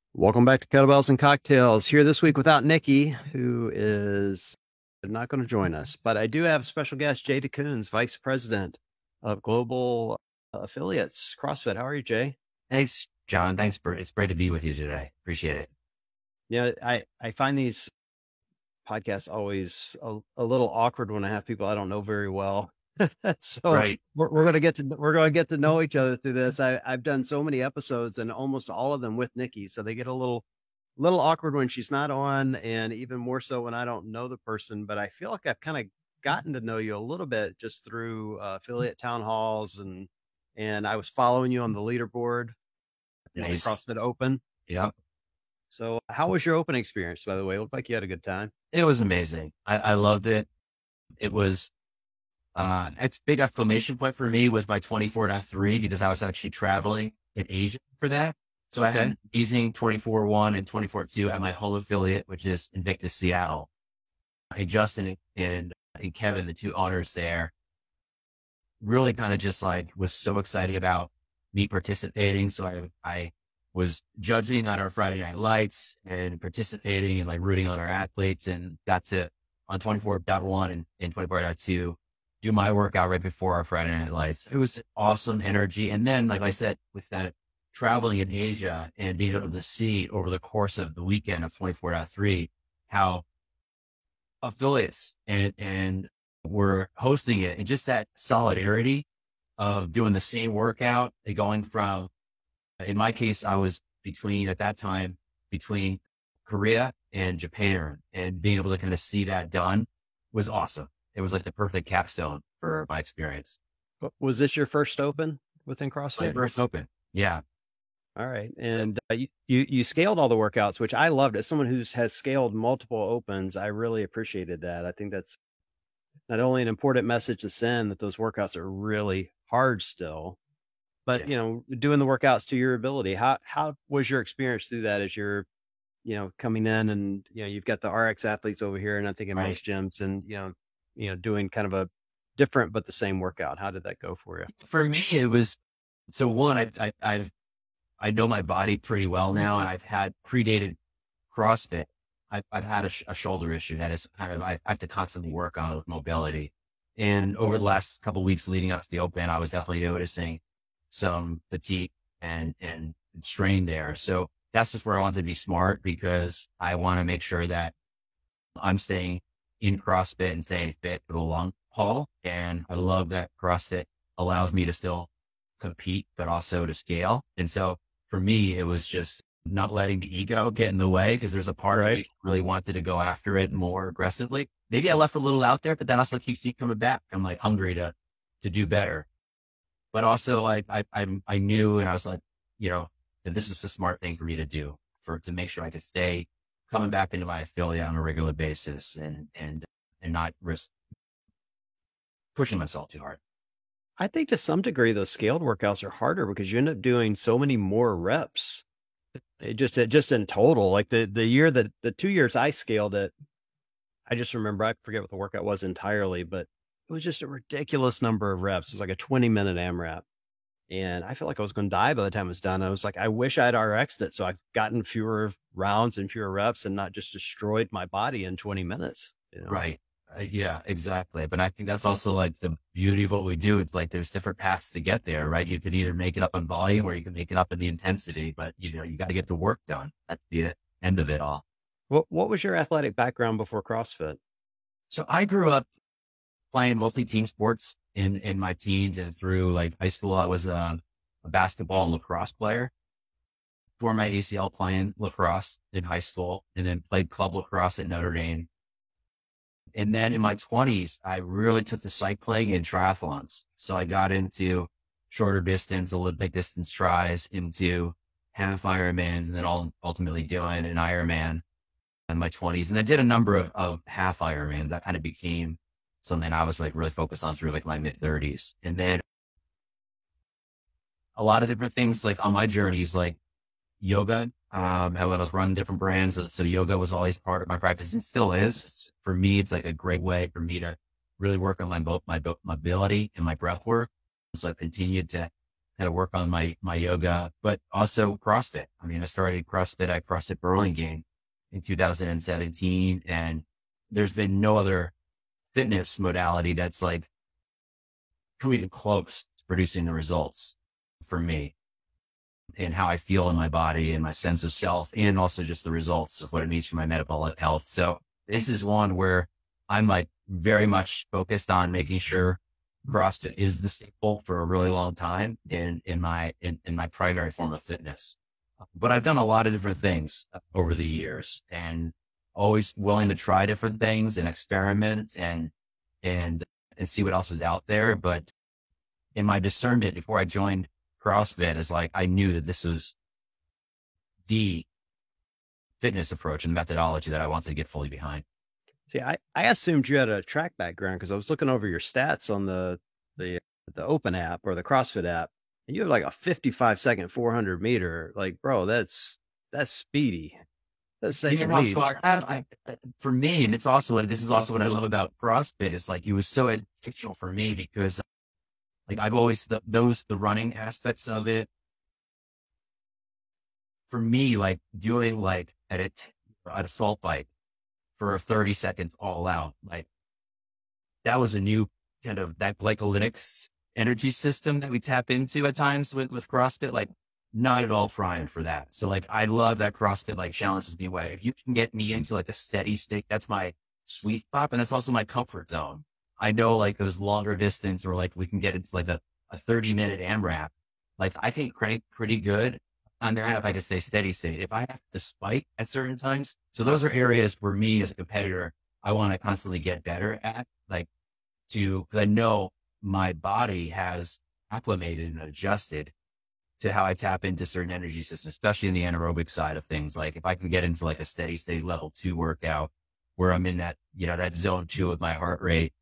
Welcome back to Kettlebells and Cocktails. Here this week without Nikki, who is not going to join us. But I do have special guest Jay DeCoons, Vice President of Global Affiliates, CrossFit. How are you, Jay? Thanks, John. Thanks, Bert. It's great to be with you today. Appreciate it. Yeah, I find these podcasts always a little awkward when I have people I don't know very well. So Right. we're going to get to know each other through this. I've done so many episodes and almost all of them with Nikki, so they get a little awkward when she's not on, and even more so when I don't know the person. But I feel like I've kind of gotten to know you a little bit just through affiliate town halls, and I was following you on the leaderboard on the Nice. CrossFit Open. Yep. So how was your open experience, by the way? It looked like you had a good time. It was amazing. I loved it. It was, it's big exclamation point for me was my 24.3 because I was actually traveling in Asia for that. So I had an amazing 24.1 and 24.2 at my home affiliate, which is Invictus Seattle. And Justin and Kevin, the two owners there, really kind of just like was so excited about me participating. So I was judging on our Friday Night Lights and participating and like rooting on our athletes, and got to on 24.1 and 24.2 do my workout right before our Friday Night Lights. It was awesome energy. And then, like I said, with that traveling in Asia and being able to see over the course of the weekend of 24.3, how affiliates and were hosting it, and just that solidarity of doing the same workout and going from, in my case, I was at that time between Korea and Japan, and being able to kind of see that done was awesome. It was like the perfect capstone for my experience. Was this your first Open within My CrossFit? first Open. Yeah. All right. And you scaled all the workouts, which I loved. As someone who has scaled multiple Opens, I really appreciated that. I think that's not only an important message to send that those workouts are really hard still, but doing the workouts to your ability. How was your experience through that as you're, coming in, and you've got the RX athletes over here, and I think in most gyms, and doing kind of a different but the same workout. How did that go for you? For me, it was, so one, I know my body pretty well now, and I've had predated CrossFit. I've had a shoulder issue that is kind of, I have to constantly work on with mobility. And over the last couple of weeks leading up to the Open, I was definitely noticing some fatigue and strain there. So that's just where I want to be smart, because I want to make sure that I'm staying in CrossFit and staying fit for the long haul. And I love that CrossFit allows me to still compete, but also to scale. And so for me, it was just not letting the ego get in the way, because there's a part of me really wanted to go after it more aggressively. Maybe I left a little out there, but that also keeps me coming back. I'm like hungry to do better. But also, like, I knew, and I was like, that this was a smart thing for me to do, to make sure I could stay coming back into my affiliate on a regular basis, and not risk pushing myself too hard. I think to some degree, those scaled workouts are harder because you end up doing so many more reps. Just in total, like the 2 years I scaled it, I just remember, I forget what the workout was entirely, but it was just a ridiculous number of reps. It was like a 20-minute AMRAP. And I feel like I was going to die by the time it was done. I was like, I wish I'd RX'd it, so I've gotten fewer rounds and fewer reps and not just destroyed my body in 20 minutes. Right. Yeah, exactly. But I think that's also like the beauty of what we do. It's like there's different paths to get there, right? You can either make it up in volume, or you can make it up in the intensity, but you got to get the work done. That's the end of it all. What was your athletic background before CrossFit? So I grew up playing mostly team sports in my teens, and through like high school, I was a basketball and lacrosse player. Tore my ACL playing lacrosse in high school, and then played club lacrosse at Notre Dame. And then in my 20s, I really took to cycling and triathlons. So I got into shorter distance, Olympic distance tries, into half Ironmans, and then ultimately doing an Ironman in my 20s. And I did a number of half Ironman. That kind of became something I was like really focused on through like my mid 30s. And then a lot of different things like on my journeys, like yoga. I was running different brands. So yoga was always part of my practice, and still is. For me, it's like a great way for me to really work on my mobility and my breath work. So I continued to kind of work on my yoga, but also CrossFit. I mean, I started CrossFit at CrossFit Burlingame in 2017, and there's been no other fitness modality that's like coming close to producing the results for me and how I feel in my body and my sense of self, and also just the results of what it means for my metabolic health. So this is one where I'm like very much focused on making sure CrossFit is the staple for a really long time in my primary form of fitness. But I've done a lot of different things over the years, and always willing to try different things and experiment and see what else is out there. But in my discernment before I joined CrossFit, is like, I knew that this was the fitness approach and methodology that I wanted to get fully behind. See, I assumed you had a track background because I was looking over your stats on the Open app or the CrossFit app, and you have like a 55-second 400 meter. Like, bro, that's speedy. That's second lead. For me, and it's also, this is also what I love about CrossFit, is like, it was so educational for me because like I've always, the running aspects of it, for me, like doing like at a salt bike for 30 seconds all out, like that was a new kind of that glycolytics energy system that we tap into at times with CrossFit, like not at all primed for that. So like, I love that CrossFit like challenges me away. If you can get me into like a steady state, that's my sweet spot. And that's also my comfort zone. I know like those longer distance, or like we can get into like a 30-minute AMRAP. Like I can crank pretty good on there if I can stay steady state. If I have to spike at certain times. So those are areas where me as a competitor, I want to constantly get better at, like because I know my body has acclimated and adjusted to how I tap into certain energy systems, especially in the anaerobic side of things. Like if I can get into like a steady state level 2 workout where I'm in that, that zone 2 of my heart rate,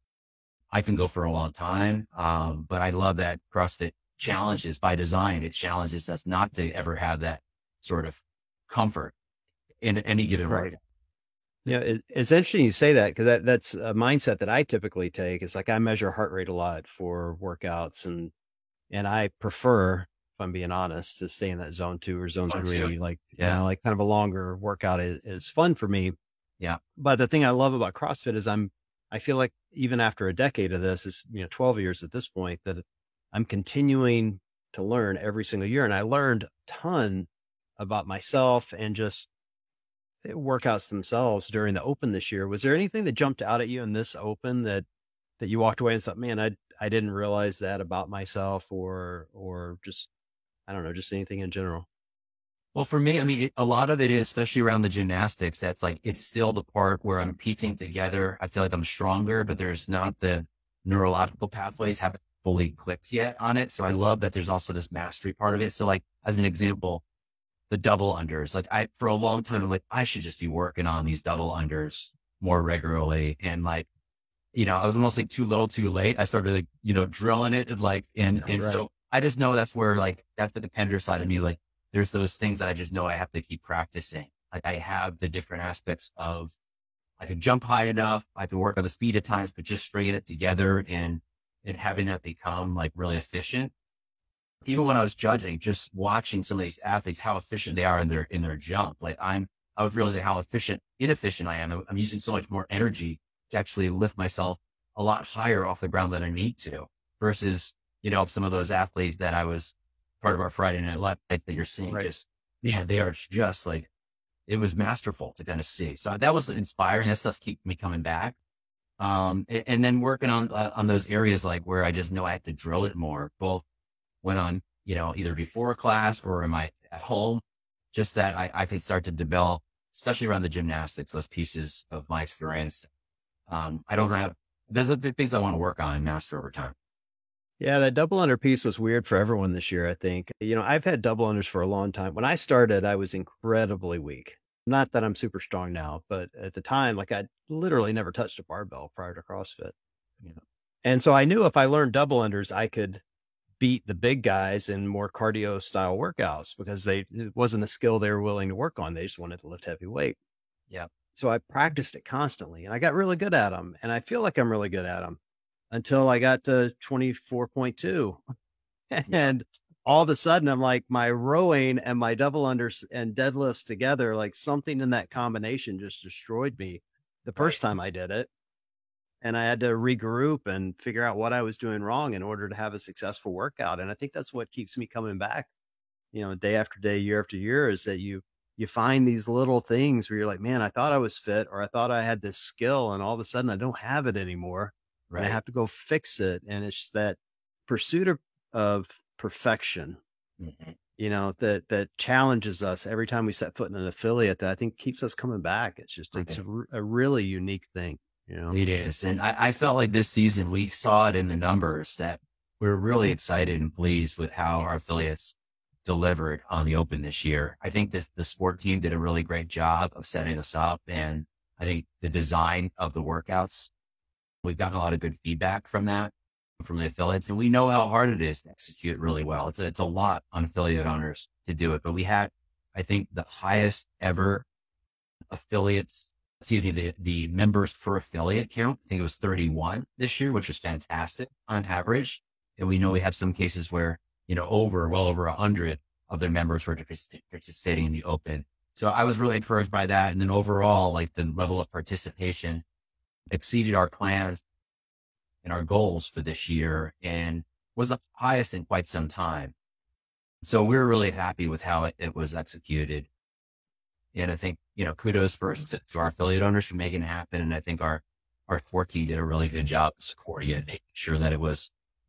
I can go for a long time. But I love that CrossFit challenges by design. It challenges us not to ever have that sort of comfort in any given workout. Yeah, it's interesting you say that, because that's a mindset that I typically take. It's like I measure heart rate a lot for workouts, and I prefer, if I'm being honest, to stay in that zone 2 or zone 3. Like, like kind of a longer workout is fun for me. Yeah. But the thing I love about CrossFit is I feel like even after a decade of this, is 12 years at this point, that I'm continuing to learn every single year. And I learned a ton about myself and just workouts themselves during the Open this year. Was there anything that jumped out at you in this Open that you walked away and thought, man, I didn't realize that about myself, or just, I don't know, just anything in general? Well, for me, I mean, a lot of it is, especially around the gymnastics, that's like, it's still the part where I'm piecing together. I feel like I'm stronger, but there's not the neurological pathways haven't fully clicked yet on it. So I love that there's also this mastery part of it. So like, as an example, the double unders, like for a long time, I'm like, I should just be working on these double unders more regularly. And like, I was almost like too little, too late. I started like, drilling it and so I just know that's where like, that's the depender side of me. Like, there's those things that I just know I have to keep practicing. Like I have the different aspects of, I can jump high enough. I can work on the speed at times, but just stringing it together and having that become like really efficient. Even when I was judging, just watching some of these athletes, how efficient they are in their jump. Like I was realizing how inefficient I am. I'm using so much more energy to actually lift myself a lot higher off the ground than I need to, versus, some of those athletes that I was part of our Friday Night Live that you're seeing, they are just like, it was masterful to kind of see. So that was inspiring. That stuff keep me coming back. And then working on those areas, like where I just know I have to drill it more, both when I'm, either before class or am I at home, just that I can start to develop, especially around the gymnastics, those pieces of my experience. There's the things I want to work on and master over time. Yeah, that double under piece was weird for everyone this year, I think. I've had double unders for a long time. When I started, I was incredibly weak. Not that I'm super strong now, but at the time, like I literally never touched a barbell prior to CrossFit. And so I knew if I learned double unders, I could beat the big guys in more cardio style workouts, because it wasn't a skill they were willing to work on. They just wanted to lift heavy weight. Yeah. So I practiced it constantly and I got really good at them. And I feel like I'm really good at them until I got to 24.2. And all of a sudden I'm like, my rowing and my double unders and deadlifts together, like something in that combination just destroyed me the first time I did it. And I had to regroup and figure out what I was doing wrong in order to have a successful workout. And I think that's what keeps me coming back, day after day, year after year, is that you find these little things where you're like, man, I thought I was fit, or I thought I had this skill, and all of a sudden I don't have it anymore. Right. And I have to go fix it. And it's that pursuit of perfection, that challenges us every time we set foot in an affiliate, that I think keeps us coming back. It's just, it's a really unique thing. It is. And I felt like this season, we saw it in the numbers that we're really excited and pleased with how our affiliates delivered on the Open this year. I think that the sport team did a really great job of setting us up. And I think the design of the workouts, we've gotten a lot of good feedback from that, from the affiliates. And we know how hard it is to execute really well. It's a lot on affiliate owners to do it. But we had, I think, the highest ever the members per affiliate count. I think it was 31 this year, which was fantastic on average. And we know we have some cases where, well over 100 of their members were participating in the Open. So I was really encouraged by that. And then overall, like the level of participation exceeded our plans and our goals for this year and was the highest in quite some time. So we're really happy with how it was executed. And I think, kudos first to our affiliate owners for making it happen. And I think our sport team did a really good job of supporting it, making sure that it was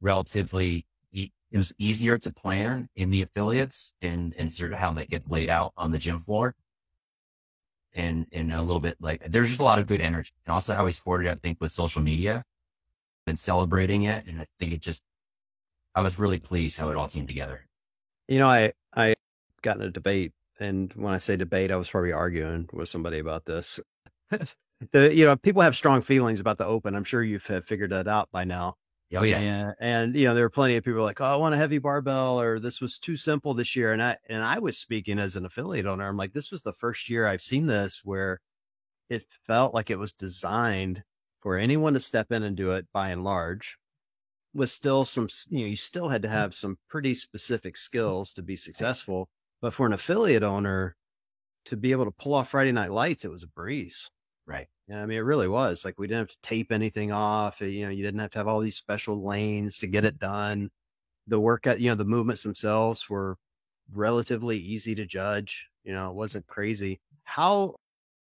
it was easier to plan in the affiliates and sort of how they get laid out on the gym floor. And a little bit there's just a lot of good energy, and also how we supported it, I think, with social media and celebrating it. And I think I was really pleased how it all came together. I got in a debate, and when I say debate, I was probably arguing with somebody about this. People have strong feelings about the Open. I'm sure you've figured that out by now. Oh yeah. And there are plenty of people like, oh, I want a heavy barbell, or this was too simple this year. And I was speaking as an affiliate owner. I'm like, this was the first year I've seen this where it felt like it was designed for anyone to step in and do it, by and large, with still some, you still had to have some pretty specific skills to be successful. But for an affiliate owner to be able to pull off Friday Night Lights, it was a breeze. Right. Yeah, I mean, it really was. Like, we didn't have to tape anything off. You didn't have to have all these special lanes to get it done. The workout, the movements themselves were relatively easy to judge. It wasn't crazy. How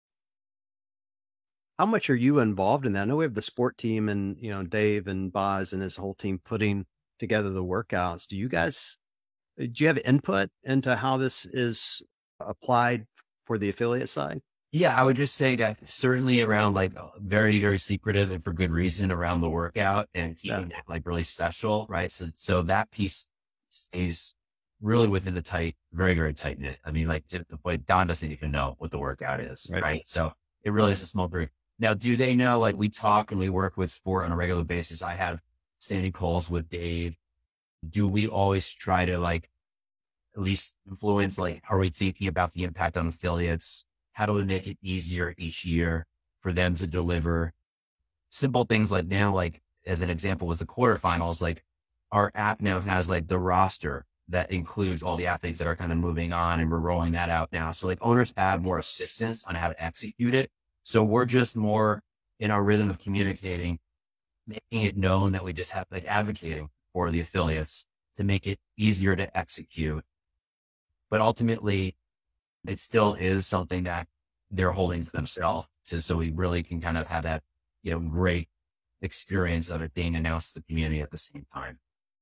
much are you involved in that? I know we have the sport team and, Dave and Boz and his whole team putting together the workouts. Do you have input into how this is applied for the affiliate side? Yeah, I would just say that certainly around very, very secretive, and for good reason, around the workout and keeping it really special, right? So that piece stays really within the very, very tight knit. I mean, to the point, Don doesn't even know what the workout is, right? So it really is a small group. Now, do they know, we talk and we work with sport on a regular basis. I have standing calls with Dave. Do we always try to at least influence, are we thinking about the impact on affiliates? How do we make it easier each year for them to deliver simple things now, as an example with the quarterfinals, our app now has the roster that includes all the athletes that are kind of moving on, and we're rolling that out now. So owners have more assistance on how to execute it. So we're just more in our rhythm of communicating, making it known that we just have advocating for the affiliates to make it easier to execute. But ultimately, it still is something that they're holding to themselves. So we really can kind of have that, great experience of it being announced to the community at the same time.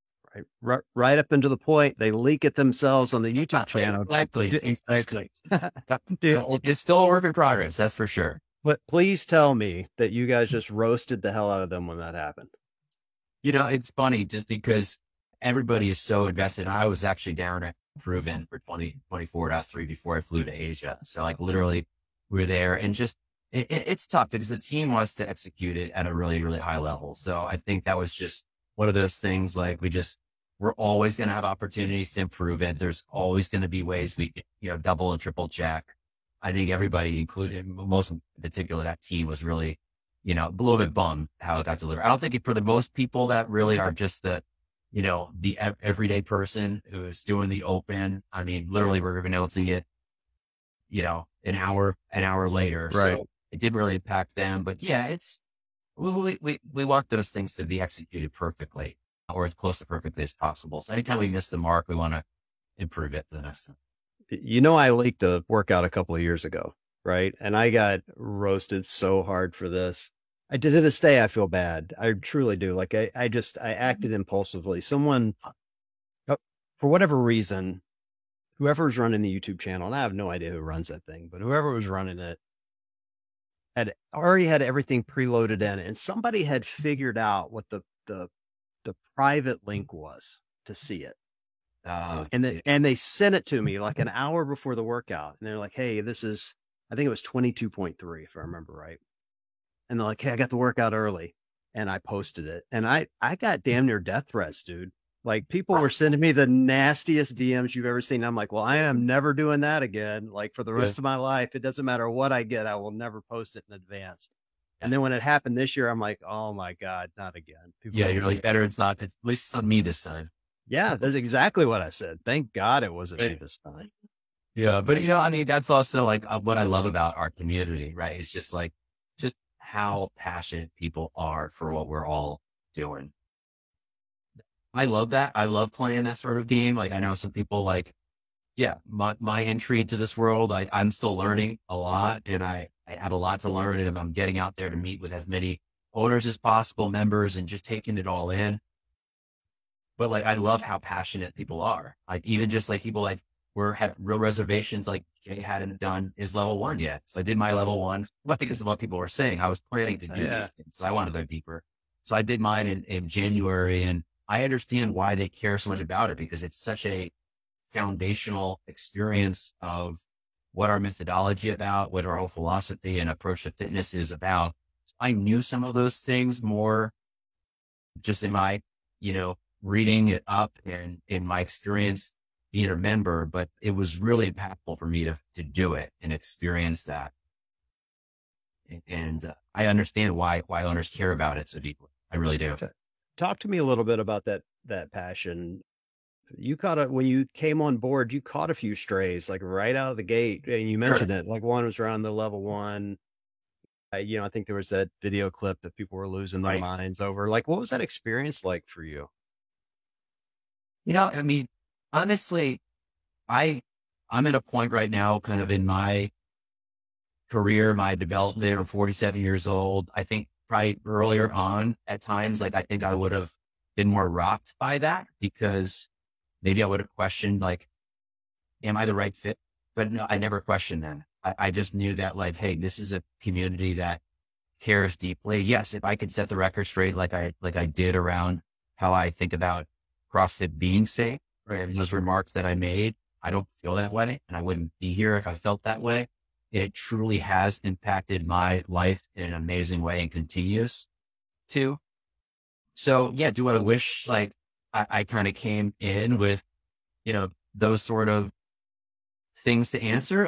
Right up into the point, they leak it themselves on the YouTube channel. Exactly. It's still a work in progress, that's for sure. But please tell me that you guys just roasted the hell out of them when that happened. It's funny just because everybody is so invested. I was actually down at Proven for 2024.3 before I flew to Asia. So literally we were there, and just, it's tough because the team wants to execute it at a really, really high level. So I think that was just one of those things, we're always going to have opportunities to improve it. There's always going to be ways we, double and triple check. I think everybody, including most in particular, that team was really, a little bit bummed how it got delivered. I don't think for the most people that really are just the the everyday person who's doing the open. I mean, literally we're going to get, an hour later. Right. So it didn't really impact them, but yeah, we want those things to be executed perfectly or as close to perfectly as possible. So anytime we miss the mark, we want to improve it for the next time. I leaked a workout a couple of years ago, right? And I got roasted so hard for this. To this day, I feel bad. I truly do. Like I acted impulsively. Someone, for whatever reason, whoever's running the YouTube channel, and I have no idea who runs that thing, but whoever was running it had already had everything preloaded in, and somebody had figured out what the private link was to see it. And they sent it to me like an hour before the workout. And they're like, hey, this is, I think it was 22.3, if I remember right. And they're like, hey, I got the workout early. And I posted it. And I got damn near death threats, dude. Like people were sending me the nastiest DMs you've ever seen. I'm like, well, I am never doing that again. Like for the rest of my life, it doesn't matter what I get. I will never post it in advance. And then when it happened this year, I'm like, oh my God, not again. You're like, better it's not, at least it's not me this time. Yeah, that's exactly what I said. Thank God it wasn't me this time. Yeah, but I mean, that's also like what I love about our community, right? It's just how passionate people are for what we're all doing. I love that. I love playing that sort of game. Like I know some people my entry into this world, I'm still learning a lot and I have a lot to learn. And I'm getting out there to meet with as many owners as possible, members, and just taking it all in. But I love how passionate people are. Like even just people had real reservations. Like Jay hadn't done his level 1 yet. So I did my level 1 because of what people were saying. I was planning to do these things. So I wanted to go deeper. So I did mine in January, and I understand why they care so much about it because it's such a foundational experience of what our methodology about, what our whole philosophy and approach to fitness is about. So I knew some of those things more just in my, reading it up and in my experience being a member, but it was really impactful for me to do it and experience that. And I understand why owners care about it so deeply. I really do. Talk to me a little bit about that passion. You when you came on board, you caught a few strays, like right out of the gate. And you mentioned it, like one was around the level 1. I think there was that video clip that people were losing their minds over. Like, what was that experience like for you? I mean, honestly, I'm at a point right now kind of in my career, my development. I'm 47 years old. I think probably earlier on at times, I think I would have been more rocked by that because maybe I would have questioned, am I the right fit? But no, I never questioned that. I just knew that hey, this is a community that cares deeply. Yes. If I could set the record straight, like I did around how I think about CrossFit being safe, right? And those remarks that I made, I don't feel that way and I wouldn't be here if I felt that way. It truly has impacted my life in an amazing way and continues to. So yeah, do I wish I kind of came in with, those sort of things to answer?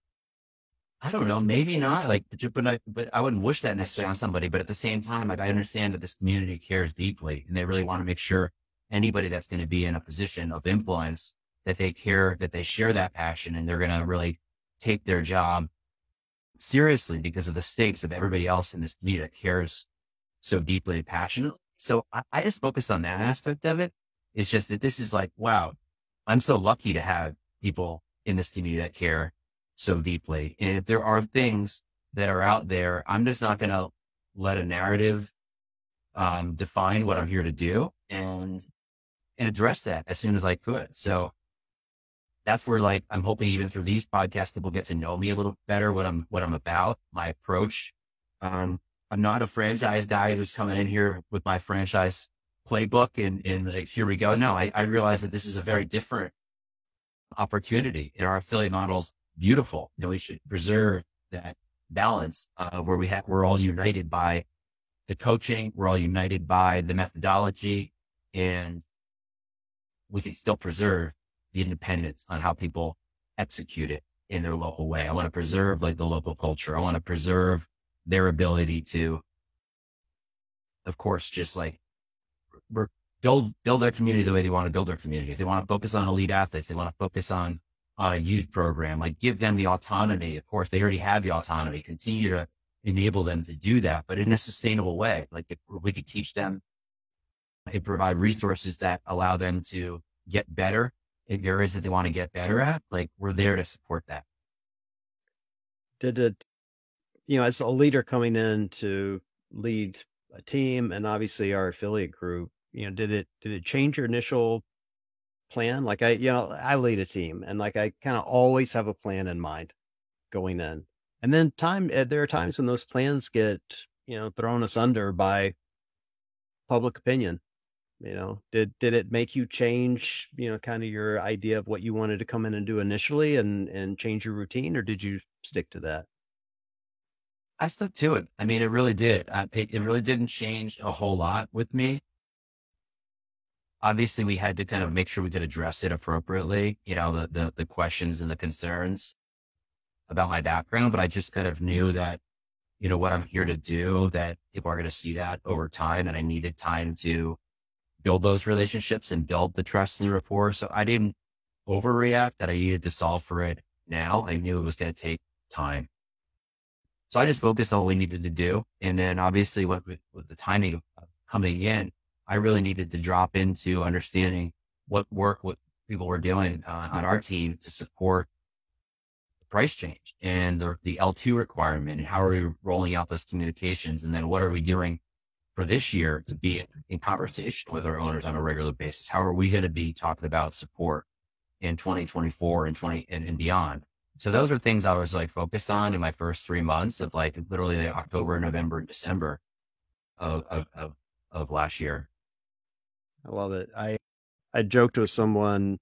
I don't know, maybe not but I wouldn't wish that necessarily on somebody. But at the same time, I understand that this community cares deeply and they really want to make sure anybody that's going to be in a position of influence that they care, that they share that passion and they're going to really take their job seriously because of the stakes of everybody else in this community that cares so deeply and passionately. So I just focused on that aspect of it. It's just that this is wow, I'm so lucky to have people in this community that care so deeply. And if there are things that are out there, I'm just not going to let a narrative define what I'm here to do and address that as soon as I could. So that's where I'm hoping even through these podcasts, people get to know me a little better, what I'm about, my approach. I'm not a franchise guy who's coming in here with my franchise playbook and here we go. No, I realize that this is a very different opportunity and our affiliate model's beautiful. We should preserve that balance where we're all united by the coaching. We're all united by the methodology and we can still preserve the independence on how people execute it in their local way. I want to preserve the local culture. I want to preserve their ability to, of course, just build their community the way they want to build their community. If they want to focus on elite athletes, they want to focus on a youth program, like give them the autonomy. Of course, they already have the autonomy. Continue to enable them to do that, but in a sustainable way. Like if we could teach them and provide resources that allow them to get better in areas that they want to get better at, like we're there to support that. Did it, as a leader coming in to lead a team and obviously our affiliate group, did it change your initial plan? Like I lead a team and like I kind of always have a plan in mind going in. And then there are times when those plans get, thrown asunder by public opinion. Did it make you change, kind of your idea of what you wanted to come in and do initially and change your routine, or did you stick to that? I stuck to it. I mean, it really did. It really didn't change a whole lot with me. Obviously, we had to kind of make sure we could address it appropriately, the questions and the concerns about my background, but I just kind of knew that, what I'm here to do, that people are going to see that over time, and I needed time to build those relationships and build the trust and the rapport. So I didn't overreact that I needed to solve for it now. I knew it was going to take time. So I just focused on what we needed to do. And then obviously with the timing of coming in, I really needed to drop into understanding what people were doing on our team to support the price change and the L2 requirement, and how are we rolling out those communications? And then what are we doing for this year to be in conversation with our owners on a regular basis? How are we going to be talking about support in 2024 and beyond? So those are things I was like focused on in my first 3 months of like literally October, November, and December of last year. I love it. I joked with someone,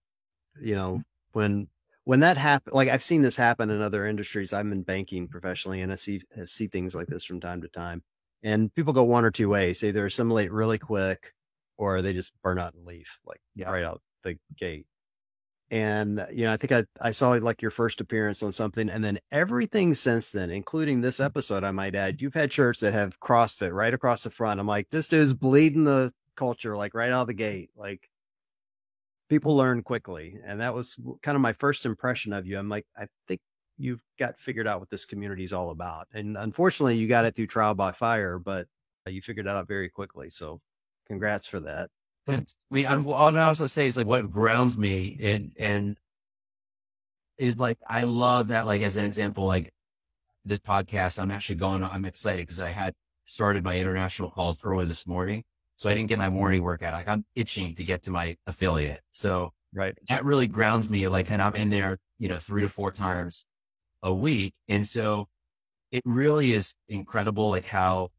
when that happened, like I've seen this happen in other industries. I'm in banking professionally, and I see things like this from time to time. And people go one or two ways. They either assimilate really quick or they just burn out and leave, right out the gate. And, I think I saw like your first appearance on something, and then everything since then, including this episode, I might add, you've had shirts that have CrossFit right across the front. I'm like, this dude's bleeding the culture, like right out of the gate. Like people learn quickly. And that was kind of my first impression of you. I'm like, I think you've got figured out what this community is all about. And unfortunately you got it through trial by fire, but you figured it out very quickly. So congrats for that. All I also say is like what grounds me and is like, I love that, like, as an example, like this podcast, I'm excited because I had started my international calls early this morning. So I didn't get my morning workout. Like I'm itching to get to my affiliate. So right. That really grounds me. Like, and I'm in there, 3 to 4 times a week. And so it really is incredible, like how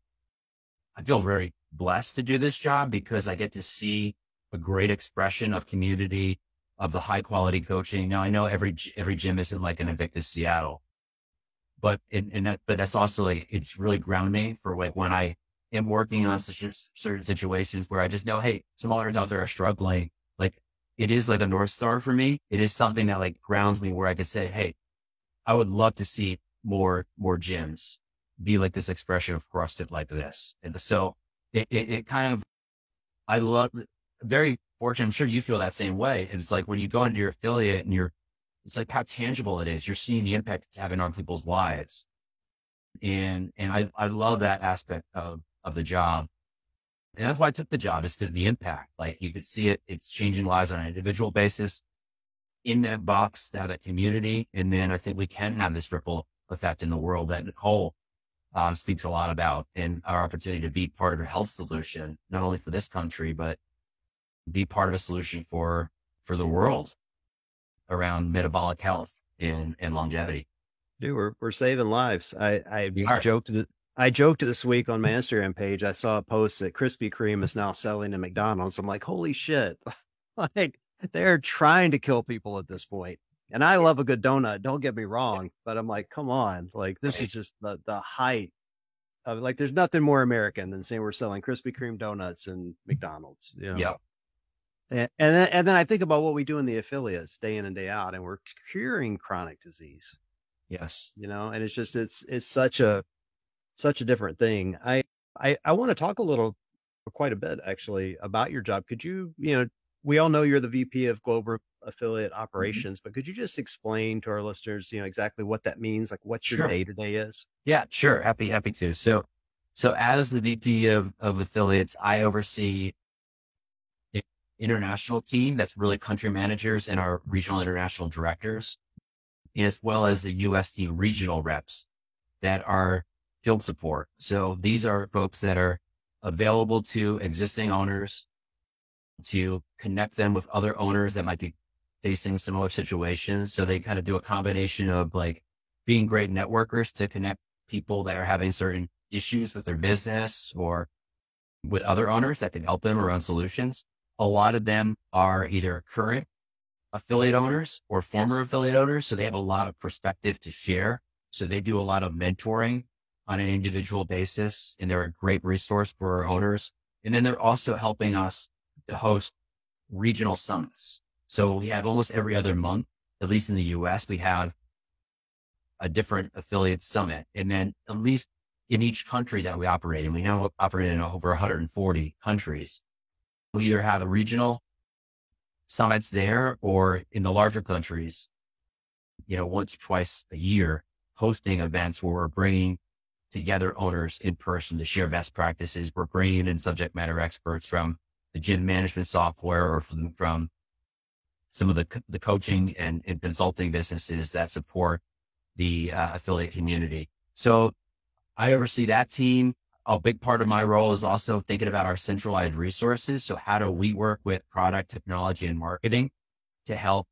I feel very blessed to do this job because I get to see a great expression of community, of the high quality coaching. Now I know every gym isn't like an Invictus Seattle, but that's also like, it's really grounding for like when I am working on certain situations where I just know, hey, some others out there are struggling. Like it is like a North Star for me. It is something that like grounds me where I could say, hey, I would love to see more gyms be like this expression of CrossFit like this. And so it kind of, I love, very fortunate. I'm sure you feel that same way. It's like when you go into your affiliate and it's like how tangible it is. You're seeing the impact it's having on people's lives. And I love that aspect of the job. And that's why I took the job, is the impact. Like you could see it's changing lives on an individual basis in that box, that community. And then I think we can have this ripple effect in the world that Nicole speaks a lot about, and our opportunity to be part of a health solution, not only for this country, but be part of a solution for the world around metabolic health and longevity. Dude, we're saving lives. I joked this week on my Instagram page. I saw a post that Krispy Kreme is now selling in McDonald's. I'm like, holy shit. Like they're trying to kill people at this point. And I love a good donut. Don't get me wrong, but I'm like, come on. Like this is just the height of like, there's nothing more American than saying we're selling Krispy Kreme donuts in McDonald's. Yeah. And then I think about what we do in the affiliates day in and day out, and we're curing chronic disease. Yes. And it's just, it's such a different thing. I want to talk a little quite a bit actually about your job. Could you, we all know you're the VP of Global Affiliate Mhm. Operations, but could you just explain to our listeners, exactly what that means, like what your Sure. day to day is? Yeah, sure. Happy to. So as the VP of affiliates, I oversee the international team that's really country managers and our regional international directors, as well as the US team regional reps that are field support. So these are folks that are available to existing owners to connect them with other owners that might be facing similar situations. So they kind of do a combination of like being great networkers to connect people that are having certain issues with their business or with other owners that can help them around solutions. A lot of them are either current affiliate owners or former affiliate owners. So they have a lot of perspective to share. So they do a lot of mentoring on an individual basis, and they're a great resource for our owners. And then they're also helping us to host regional summits. So we have almost every other month, at least in the US, we have a different affiliate summit. And then at least in each country that we operate in, we now operate in over 140 countries. We either have a regional summits there or in the larger countries, once or twice a year, hosting events where we're bringing together owners in person to share best practices. We're bringing in subject matter experts from the gym management software or from some of the coaching and consulting businesses that support the affiliate community. So I oversee that team. A big part of my role is also thinking about our centralized resources. So how do we work with product technology and marketing to help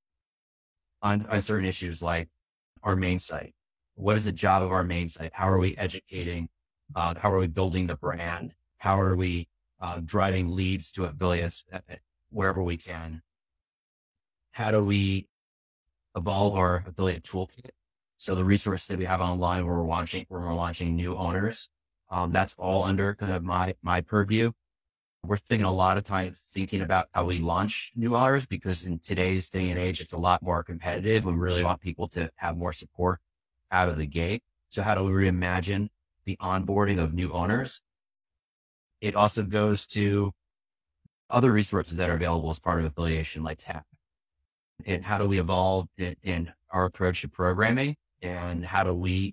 on certain issues like our main site? What is the job of our main site? How are we educating? How are we building the brand? How are we driving leads to affiliates wherever we can? How do we evolve our affiliate toolkit? So the resource that we have online where we're launching new owners, that's all under kind of my purview. We're spending a lot of time thinking about how we launch new owners because in today's day and age, it's a lot more competitive. We really want people to have more support out of the gate. So how do we reimagine the onboarding of new owners? It also goes to other resources that are available as part of affiliation like TAP. And how do we evolve in our approach to programming? And how do we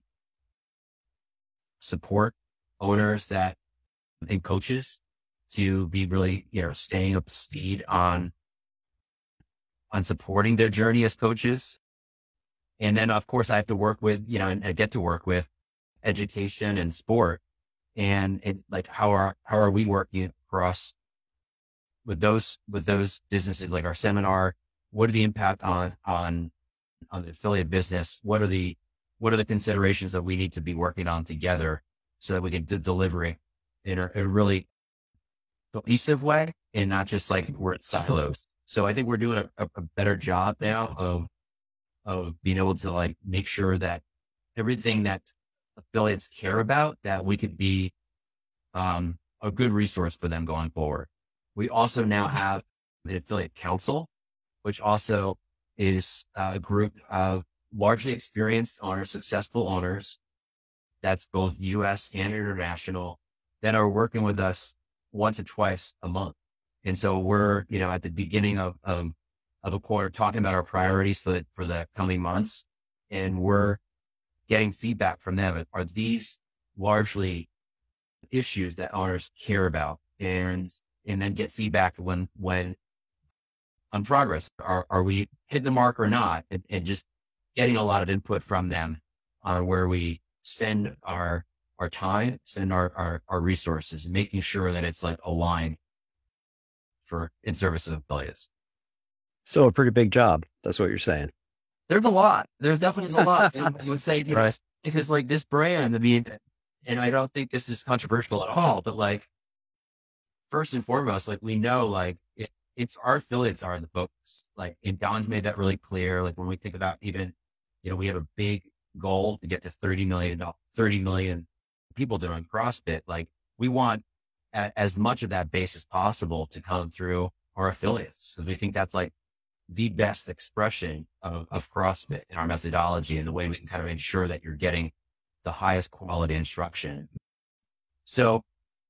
support owners and coaches to be really, staying up to speed on supporting their journey as coaches. And then of course I have to work with, and I get to work with education and sport and like, how are we working across with those businesses, like our seminar? What are the impact on the affiliate business? What are the considerations that we need to be working on together so that we can deliver it in a really cohesive way and not just like we're in silos. So I think we're doing a better job now of being able to like make sure that everything that affiliates care about, that we could be a good resource for them going forward. We also now have an affiliate council, which also is a group of largely experienced owners, successful owners, that's both US and international, that are working with us once or twice a month. And so we're, at the beginning of a quarter talking about our priorities for the coming months. And we're getting feedback from them. Are these largely issues that owners care about? And then get feedback when on progress. Are we hitting the mark or not? And just getting a lot of input from them on where we spend our time, spend our resources, making sure that it's like aligned in service of affiliates. So a pretty big job. That's what you're saying. There's a lot. There's definitely a lot. I would say, because like this brand, I mean, and I don't think this is controversial at all, but like, first and foremost, like we know, like it's our affiliates are the focus. Like, and Don's made that really clear. Like when we think about even, we have a big goal to get to 30 million people doing CrossFit. Like we want as much of that base as possible to come through our affiliates. So we think that's like the best expression of CrossFit in our methodology and the way we can kind of ensure that you're getting the highest quality instruction. So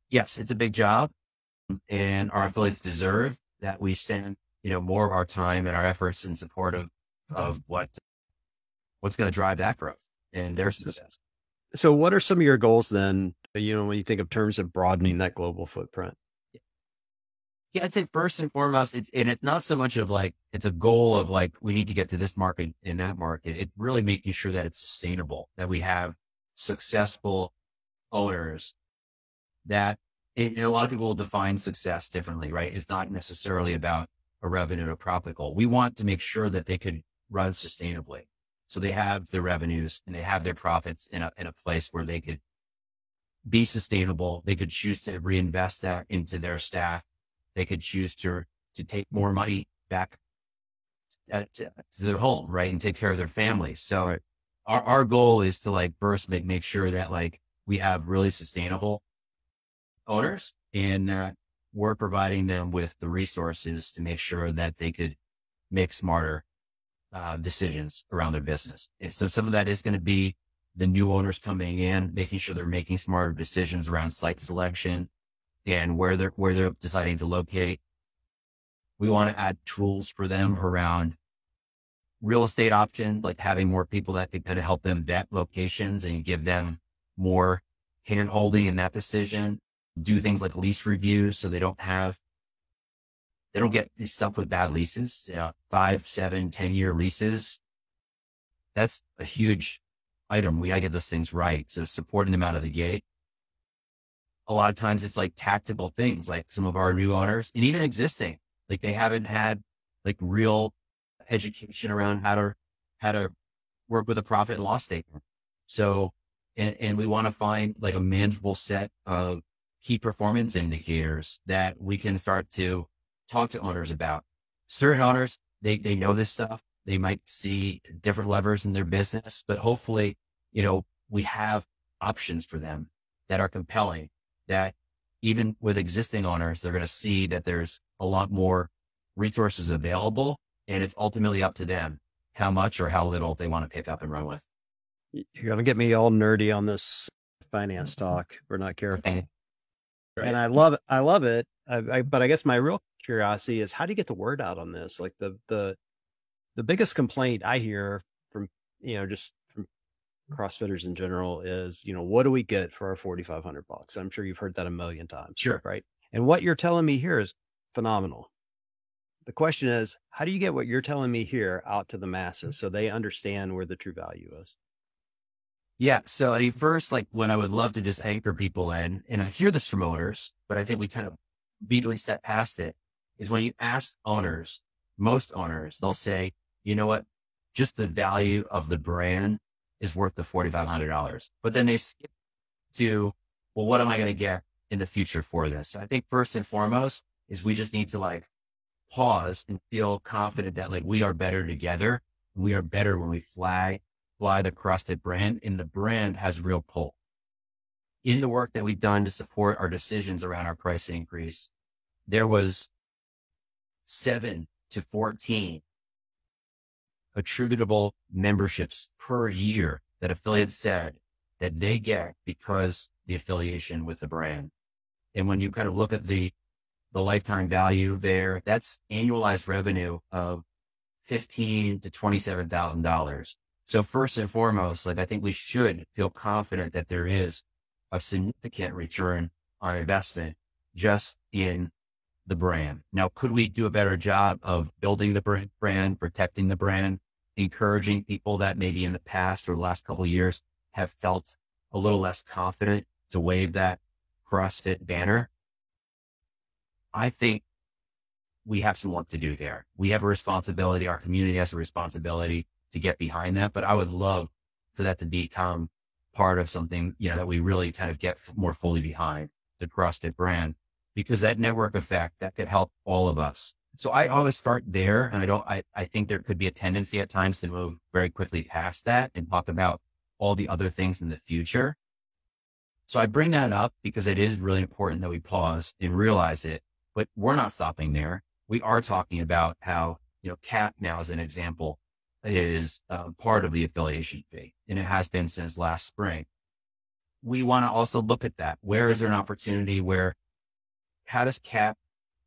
Yes, it's a big job, and our affiliates deserve that we spend, more of our time and our efforts in support of what's going to drive that growth and their success. So what are some of your goals then, when you think of terms of broadening that global footprint? Yeah, I'd say first and foremost, it's not so much of like, it's a goal of like, we need to get to this market in that market. It really making sure that it's sustainable, that we have successful owners that a lot of people will define success differently, right? It's not necessarily about a revenue or profit goal. We want to make sure that they could run sustainably. So they have their revenues and they have their profits in a place where they could be sustainable. They could choose to reinvest that into their staff. They could choose to take more money back to their home, right? And take care of their families. So Right. our goal is to like first make sure that like we have really sustainable owners and that we're providing them with the resources to make sure that they could make smarter decisions around their business. And so some of that is going to be the new owners coming in, making sure they're making smarter decisions around site selection and where they're deciding to locate. We want to add tools for them around real estate options, like having more people that can kind of help them vet locations and give them more hand holding in that decision. Do things like lease reviews so they don't get stuck with bad leases, 5, 7, 10-year leases. That's a huge item. We got to get those things right. So supporting them out of the gate. A lot of times it's like tactical things, like some of our new owners and even existing, like they haven't had like real education around how to work with a profit and loss statement. So, and we want to find like a manageable set of key performance indicators that we can start to talk to owners about. Certain owners, they know this stuff. They might see different levers in their business, but hopefully, we have options for them that are compelling, that even with existing owners, they're going to see that there's a lot more resources available, and it's ultimately up to them how much or how little they want to pick up and run with. You're going to get me all nerdy on this finance talk. We're not careful. Okay. Right. And I love it. But I guess my real curiosity is, how do you get the word out on this? Like the biggest complaint I hear from, just from CrossFitters in general is, what do we get for our $4,500? I'm sure you've heard that a million times. Sure. Right. And what you're telling me here is phenomenal. The question is, how do you get what you're telling me here out to the masses so they understand where the true value is? Yeah. So at first, like when I would love to just anchor people in, and I hear this from owners, but I think we kind of immediately step past it, is when you ask owners, most owners, they'll say, you know what, just the value of the brand is worth the $4,500. But then they skip to, well, what am I going to get in the future for this? So I think first and foremost is we just need to like pause and feel confident that like we are better together. We are better when we fly the CrossFit brand, and the brand has real pull. In the work that we've done to support our decisions around our price increase, there was 7 to 14 attributable memberships per year that affiliates said that they get because the affiliation with the brand. And when you kind of look at the lifetime value there, that's annualized revenue of $15,000 to $27,000. So first and foremost, like I think we should feel confident that there is a significant return on investment just in the brand. Now, could we do a better job of building the brand, protecting the brand, encouraging people that maybe in the past or the last couple of years have felt a little less confident to wave that CrossFit banner? I think we have some work to do there. We have a responsibility. Our community has a responsibility to get behind that, but I would love for that to become part of something, that we really kind of get more fully behind the CrossFit brand, because that network effect, that could help all of us. So I always start there, and I think there could be a tendency at times to move very quickly past that and talk about all the other things in the future. So I bring that up because it is really important that we pause and realize it, but we're not stopping there. We are talking about how, CAP now as an example is part of the affiliation fee, and it has been since last spring. we want to also look at that. Where is there an opportunity where, how does CAP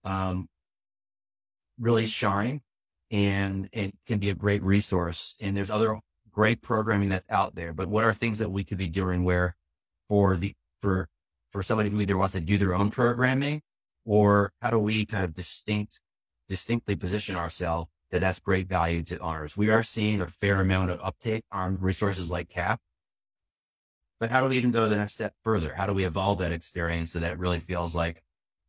really shine, and it can be a great resource. And there's other great programming that's out there, but what are things that we could be doing where for somebody who either wants to do their own programming, or how do we kind of distinctly position ourselves that that's great value to owners? We are seeing a fair amount of uptake on resources like CAP, but how do we even go the next step further? How do we evolve that experience so that it really feels like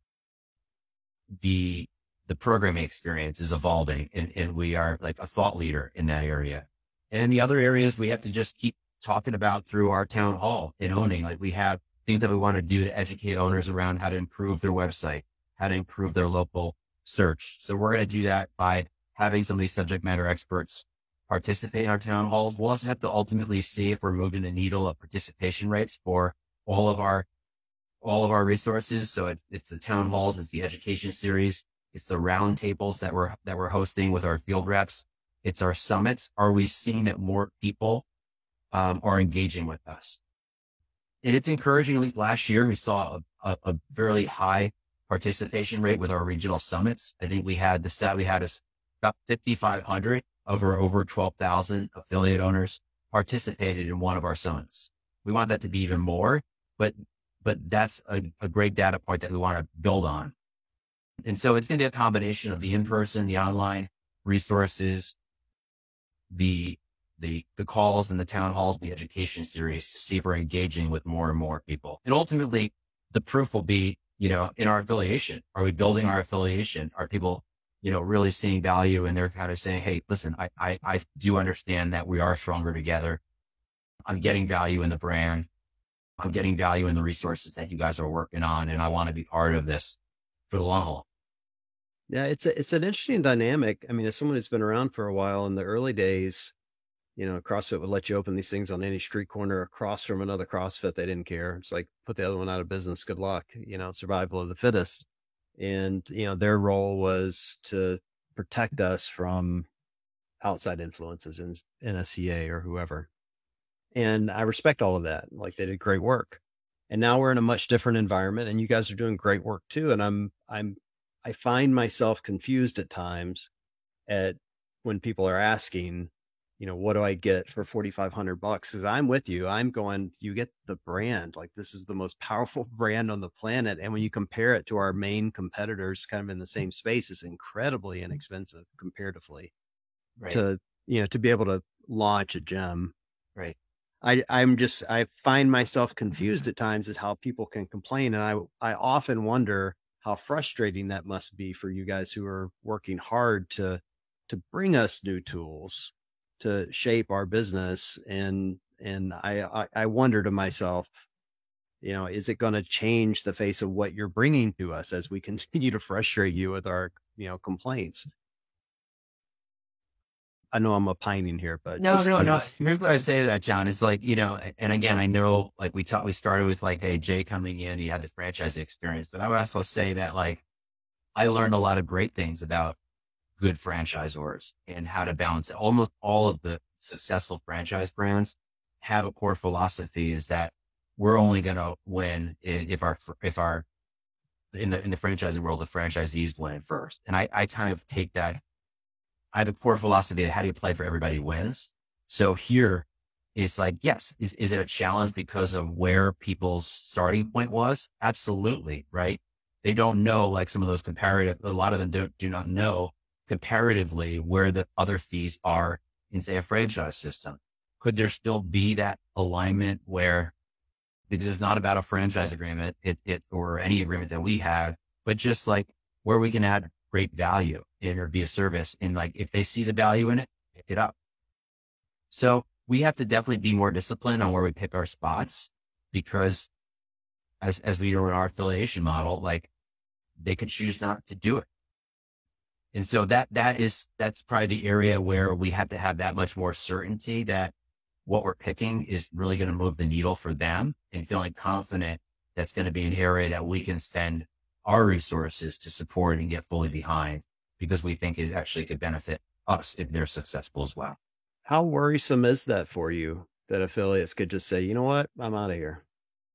the programming experience is evolving, and we are like a thought leader in that area? And the other areas we have to just keep talking about through our town hall and owning. Like, we have things that we want to do to educate owners around how to improve their website, how to improve their local search. So we're going to do that by having some of these subject matter experts participate in our town halls. We'll also have to ultimately see if we're moving the needle of participation rates for all of our resources. So it's the town halls, it's the education series, it's the round tables that we're hosting with our field reps, it's our summits. Are we seeing that more people are engaging with us? And it's encouraging. At least last year, we saw a fairly high participation rate with our regional summits. I think the stat we had is about 5,500 over 12,000 affiliate owners participated in one of our summits. We want that to be even more, but that's a great data point that we want to build on. And so it's going to be a combination of the in-person, the online resources, the calls and the town halls, the education series, to see if we're engaging with more and more people. And ultimately, the proof will be, in our affiliation. Are we building our affiliation? Are people, really seeing value, and they're kind of saying, hey, listen, I do understand that we are stronger together. I'm getting value in the brand. I'm getting value in the resources that you guys are working on, and I want to be part of this for the long haul. Yeah, it's an interesting dynamic. I mean, as someone who's been around for a while, in the early days, CrossFit would let you open these things on any street corner across from another CrossFit. They didn't care. It's like, put the other one out of business. Good luck, survival of the fittest. And, their role was to protect us from outside influences in NSCA or whoever. And I respect all of that. Like, they did great work. And now we're in a much different environment, and you guys are doing great work too. And I find myself confused at times at when people are asking, what do I get for $4,500? Because I'm with you. I'm going, you get the brand. Like, this is the most powerful brand on the planet. And when you compare it to our main competitors kind of in the same space, it's incredibly inexpensive comparatively, right, to be able to launch a gym. Right. I find myself confused at times at how people can complain. And I often wonder how frustrating that must be for you guys who are working hard to bring us new tools to shape our business. And I wonder to myself, is it going to change the face of what you're bringing to us as we continue to frustrate you with our, complaints? I know I'm opining here, but no. Here's what I say to that, John, is like, and again, I know, like, we started with like, hey, Jay coming in, he had the franchise experience, but I would also say that, like, I learned a lot of great things about good franchisors and how to balance it. Almost all of the successful franchise brands have a core philosophy, is that we're only going to win if our in the franchising world, the franchisees win first. And I kind of take that. I have a core philosophy of how do you play for everybody wins. So here it's like, yes, is it a challenge because of where people's starting point was? Absolutely. Right. They don't know, like, some of those a lot of them do not know comparatively where the other fees are in, say, a franchise system. Could there still be that alignment where, because it's not about a franchise agreement, or any agreement that we have, but just like where we can add great value in or be a service, and like, if they see the value in it, pick it up. So we have to definitely be more disciplined on where we pick our spots, because as we know in our affiliation model, like, they could choose not to do it. And so that's probably the area where we have to have that much more certainty that what we're picking is really going to move the needle for them, and feeling confident that's going to be an area that we can spend our resources to support and get fully behind, because we think it actually could benefit us if they're successful as well. How worrisome is that for you, that affiliates could just say, you know what, I'm out of here?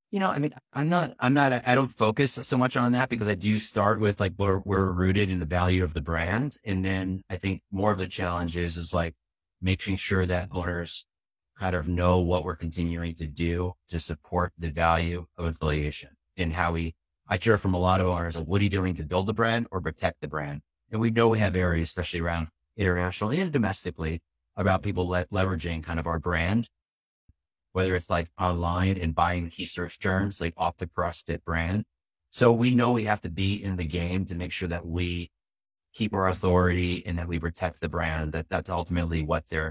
I mean, I don't focus so much on that because I do start with like, we're rooted in the value of the brand. And then I think more of the challenge is like making sure that owners kind of know what we're continuing to do to support the value of affiliation and I hear from a lot of owners, like, what are you doing to build the brand or protect the brand? And we know we have areas, especially around international and domestically, about people leveraging kind of our brand, whether it's like online and buying key search terms, like off the CrossFit brand. So we know we have to be in the game to make sure that we keep our authority and that we protect the brand. That's ultimately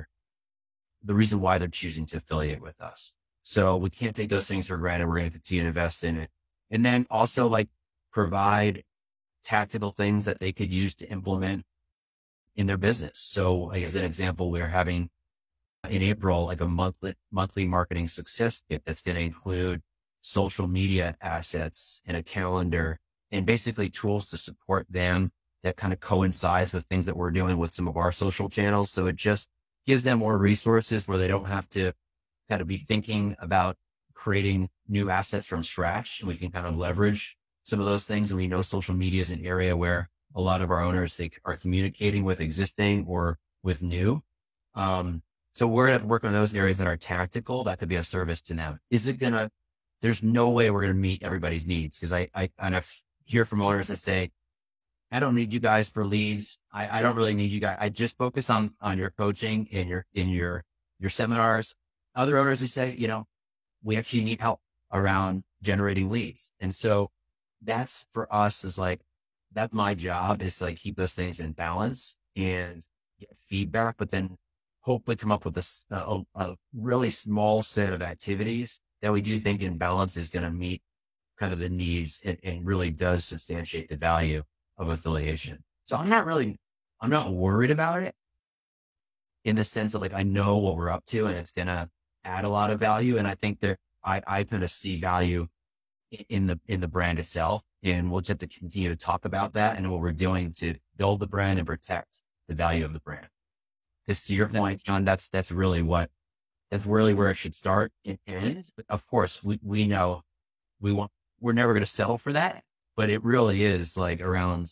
the reason why they're choosing to affiliate with us. So we can't take those things for granted. We're going to continue to invest in it. And then also like provide tactical things that they could use to implement in their business. So like, as an example, we're having in April, like a monthly marketing success kit that's going to include social media assets and a calendar and basically tools to support them that kind of coincides with things that we're doing with some of our social channels. So it just gives them more resources where they don't have to kind of be thinking about creating new assets from scratch. And we can kind of leverage some of those things. And we know social media is an area where a lot of our owners, they are communicating with existing or with new. So we're going to work on those areas that are tactical. That could be a service to them. There's no way we're going to meet everybody's needs. Cause I kind of hear from owners that say, I don't need you guys for leads. I don't really need you guys. I just focus on your coaching and your seminars. Other owners, we say, we actually need help around generating leads. And so that's for us that's my job is to like keep those things in balance and get feedback, but then hopefully come up with a really small set of activities that we do think in balance is going to meet kind of the needs and really does substantiate the value of affiliation. So I'm not worried about it in the sense of like, I know what we're up to and it's going to add a lot of value. And I think that I kind of see value in the brand itself. And we'll just have to continue to talk about that and what we're doing to build the brand and protect the value of the brand. Because to your point, John, that's really where it should start. And of course, we know we're never going to settle for that, but it really is like around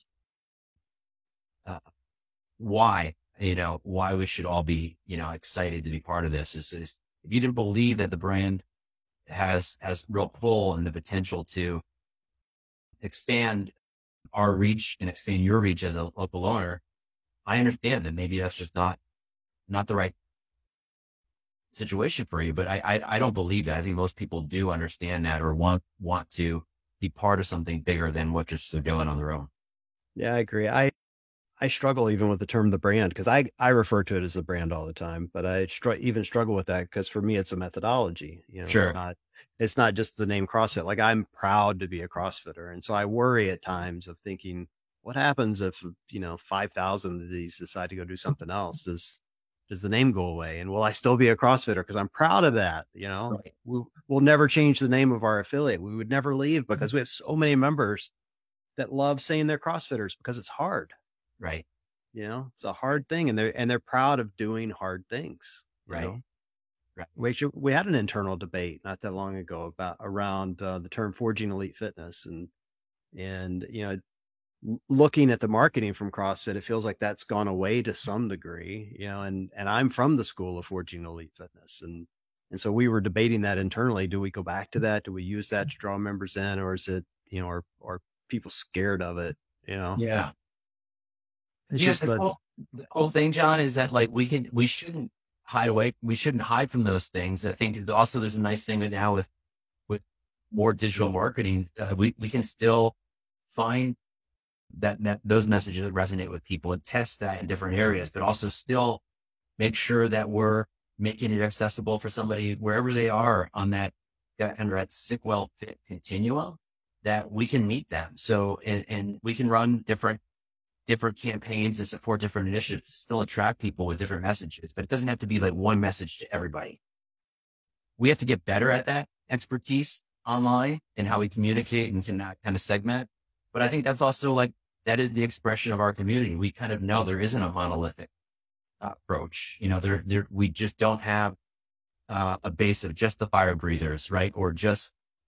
why we should all be, excited to be part of this is if you didn't believe that the brand has real pull and the potential to expand our reach and expand your reach as a local owner, I understand that maybe that's just not the right situation for you, but I don't believe that. I think most people do understand that or want to be part of something bigger than what just they're doing on their own. Yeah, I agree. I struggle even with the term the brand because I refer to it as the brand all the time, but I even struggle with that because for me it's a methodology. Sure. It's not just the name CrossFit. Like I'm proud to be a CrossFitter, and so I worry at times of thinking, what happens if 5,000 of these decide to go do something else? Does the name go away? And will I still be a CrossFitter? Because I'm proud of that. Right. We'll never change the name of our affiliate. We would never leave because we have so many members that love saying they're CrossFitters because it's hard. Right. It's a hard thing and they're proud of doing hard things. Right. Right. We had an internal debate not that long ago around the term forging elite fitness and looking at the marketing from CrossFit, it feels like that's gone away to some degree, and I'm from the school of forging elite fitness. And so we were debating that internally. Do we go back to that? Do we use that to draw members in, or is it, are people scared of it? Yeah. It's just the whole thing, John, is that like we shouldn't hide away. We shouldn't hide from those things. I think also there's a nice thing right now with more digital marketing. We can still find that those messages that resonate with people and test that in different areas, but also still make sure that we're making it accessible for somebody wherever they are on that kind of sick, well, fit continuum, that we can meet them. So, and we can run different campaigns and support different initiatives to still attract people with different messages, but it doesn't have to be like one message to everybody. We have to get better at that expertise online and how we communicate and can kind of segment. But I think that's also like, that is the expression of our community. We kind of know there isn't a monolithic approach. We just don't have a base of just the fire breathers, right? Or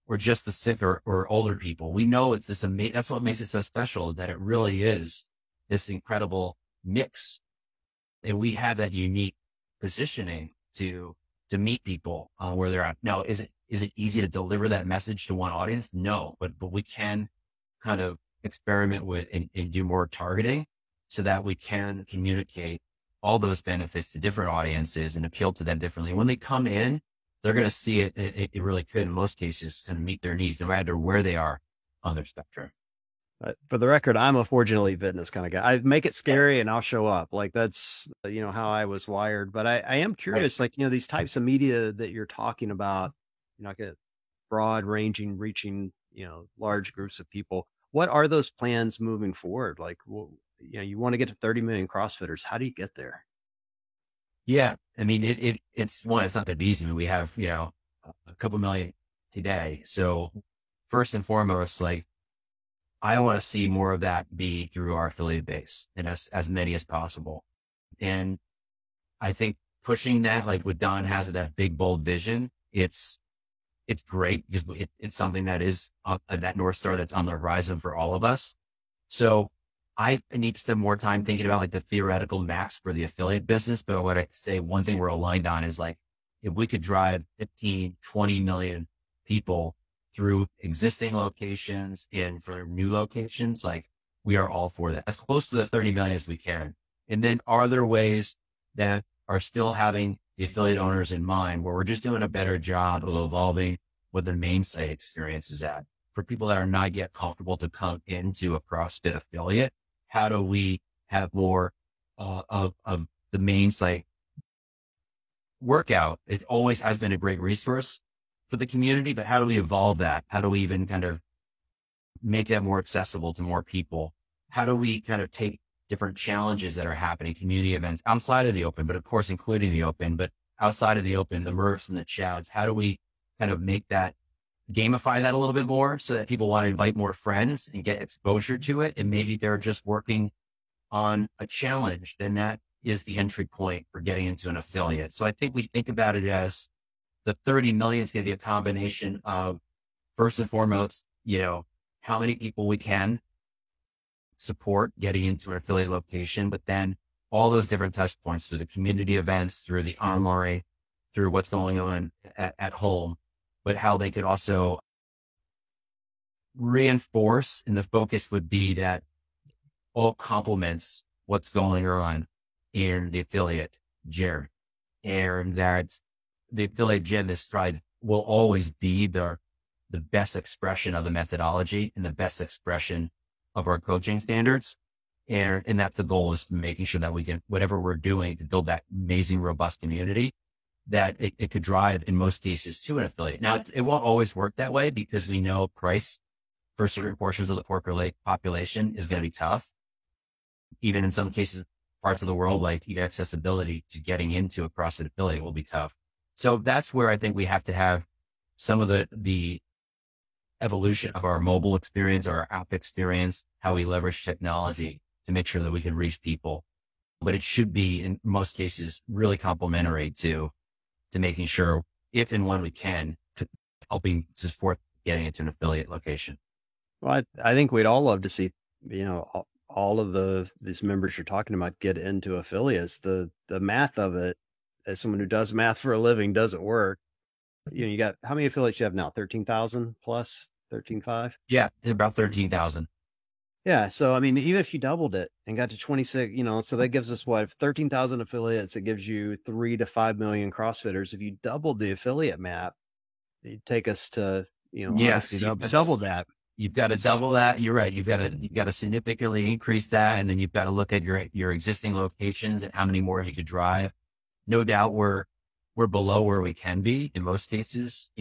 or just the sick or older people. We know it's this amazing, that's what makes it so special, that it really is this incredible mix. And we have that unique positioning to meet people where they're at. Now, is it easy to deliver that message to one audience? No, but we can kind of experiment with and do more targeting so that we can communicate all those benefits to different audiences and appeal to them differently. When they come in, they're going to see it. It really could, in most cases, kind of meet their needs, no matter where they are on their spectrum. For the record, I'm a Forge and Elite Fitness kind of guy. I make it scary and I'll show up. Like that's, how I was wired. But I am curious, like, these types of media that you're talking about, like a broad ranging, reaching, large groups of people. What are those plans moving forward? Like, you want to get to 30 million CrossFitters. How do you get there? Yeah. I mean, it's not going to be easy. I mean, we have, a couple million today. So first and foremost, like, I want to see more of that be through our affiliate base and as many as possible. And I think pushing that, like what Don has, that big, bold vision, it's great because it's something that is that North Star that's on the horizon for all of us. So I need to spend more time thinking about like the theoretical max for the affiliate business. But what I say, one thing we're aligned on is like, if we could drive 15, 20 million people through existing locations and for new locations, like we are all for that, as close to the 30 million as we can. And then are there ways that are still having the affiliate owners in mind where we're just doing a better job of evolving what the main site experience is at for people that are not yet comfortable to come into a CrossFit affiliate? How do we have more of the main site workout? It always has been a great resource for the community, but how do we evolve that? How do we even kind of make that more accessible to more people? How do we kind of take different challenges that are happening, community events outside of the open, but of course, including the open, but outside of the open, the Murphs and the Chowds, how do we kind of make that, gamify that a little bit more so that people want to invite more friends and get exposure to it? And maybe they're just working on a challenge, then that is the entry point for getting into an affiliate. So I think we think about it as the 30 million is going to be a combination of, first and foremost, how many people we can support getting into an affiliate location, but then all those different touch points through the community events, through the online, through what's going on at home, but how they could also reinforce, and the focus would be that all complements what's going on in the affiliate gym, and that the affiliate gym will always be the best expression of the methodology and the best expression of our coaching standards. And that's the goal, is making sure that we can, whatever we're doing to build that amazing, robust community, that it could drive in most cases to an affiliate. Now, it won't always work that way because we know price for certain portions of the population is going to be tough. Even in some cases, parts of the world, like accessibility to getting into a CrossFit affiliate will be tough. So that's where I think we have to have some of the evolution of our mobile experience, our app experience, how we leverage technology to make sure that we can reach people. But it should be, in most cases, really complementary to making sure, if and when we can, to helping support getting into an affiliate location. Well, I think we'd all love to see, all of these members you're talking about get into affiliates. The math of it, as someone who does math for a living, doesn't work. You got, how many affiliates you have now? 13,000 plus 13.5? Yeah, about 13,000. Yeah. So, I mean, even if you doubled it and got to 26, so that gives us what, 13,000 affiliates, it gives you 3 to 5 million CrossFitters. If you doubled the affiliate map, it'd take us to, yes, double that. You've got to double that. You're right. You've got to significantly increase that. And then you've got to look at your existing locations and how many more you could drive. No doubt we're below where we can be in most cases.